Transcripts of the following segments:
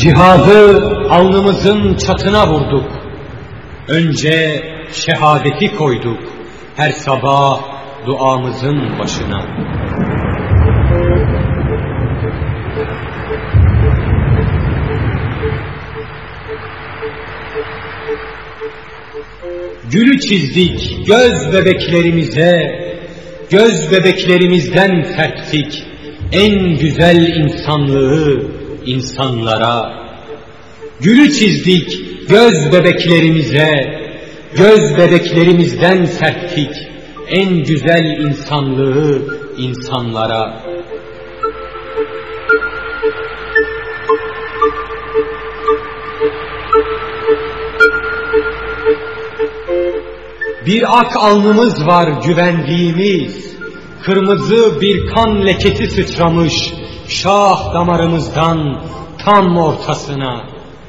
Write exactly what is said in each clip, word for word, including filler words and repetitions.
Cihadı alnımızın çatına vurduk. Önce şehadeti koyduk her sabah duamızın başına. Gülü çizdik göz bebeklerimize, göz bebeklerimizden serptik en güzel insanlığı insanlara. Gülü çizdik göz bebeklerimize, göz bebeklerimizden serptik en güzel insanlığı insanlara. Bir ak alnımız var güvendiğimiz, kırmızı bir kan lekesi sıçramış şah damarımızdan tam ortasına.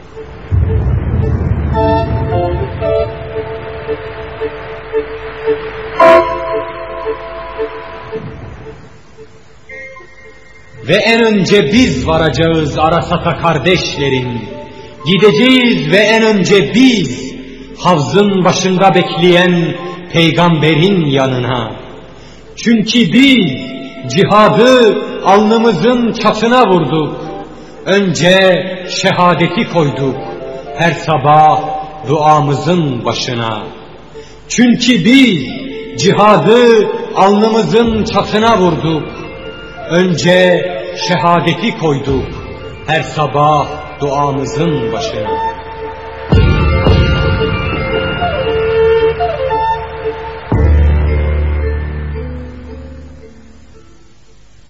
Ve en önce biz varacağız Arasat'a kardeşlerin, gideceğiz ve en önce biz havzın başında bekleyen peygamberin yanına. Çünkü biz cihadı alnımızın çatına vurduk. Önce şehadeti koyduk her sabah duamızın başına. Çünkü biz cihadı alnımızın çatına vurduk. Önce şehadeti koyduk her sabah duamızın başına.